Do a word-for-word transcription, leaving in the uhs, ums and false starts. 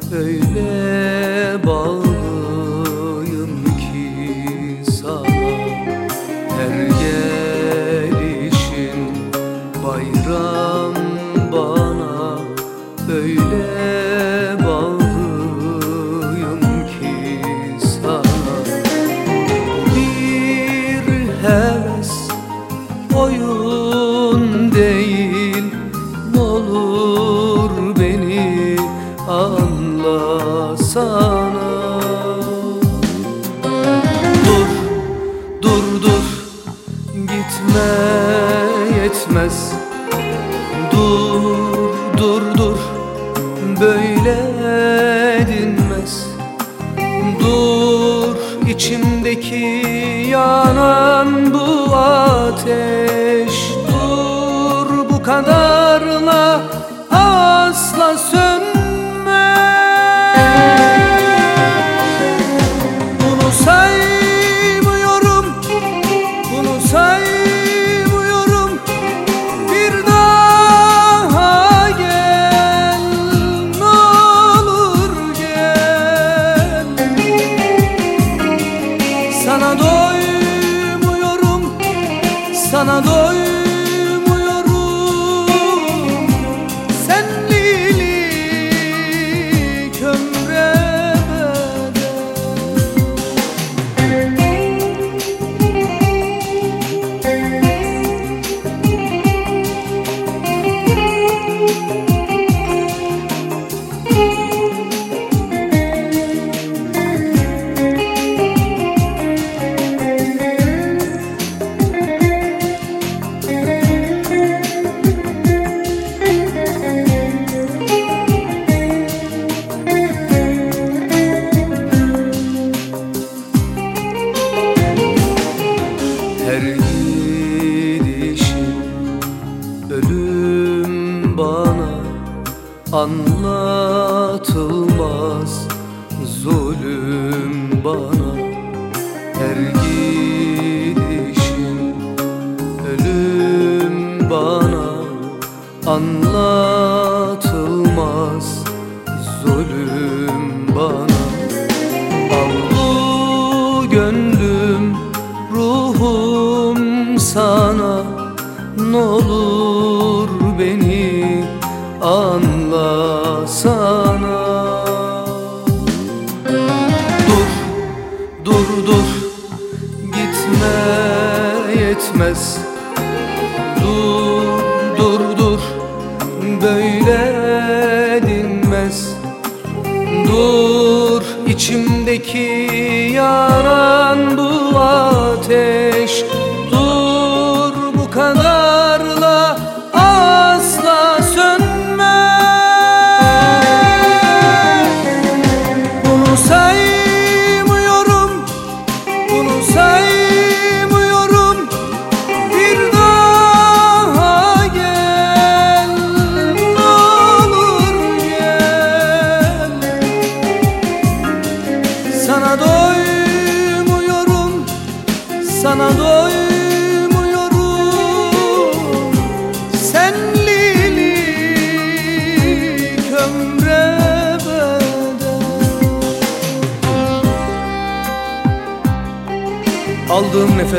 Öyle bağlıyım ki sana, her gelişin bayram bana. Öyle bağlıyım ki sana, bir heves oyun değil, n'olur beni anlasana. Dur, dur, dur, gitme yetmez. Dur, dur, dur, böyle dinmez. Dur, içimdeki yanan bu ateş. Dur, bu kadarla asla sönmez. Bunu saymıyorum, bunu saymıyorum. Bir daha gel, n'olur gel. Sana doymuyorum, sana doymuyorum. Senlilik ömre her gidişin ölüm bana, anlatılmaz zulüm bana. Her gidişin ölüm bana, anlatılmaz zulüm bana. Al bu gönlüm, ruhum sana, n'olur beni anlasana. Dur, dur, dur, gitme yetmez. Dur, dur, dur, böyle dinmez. Dur, içimdeki yanan bu ateş. Dur, bu kadarla asla sönmez. Bunu saymıyorum, bunu saymıyorum. Bir daha gel, n'olur gel. Sana doymuyorum, sana doymuyorum. Senlilik ömre bedel. Aldığım nefes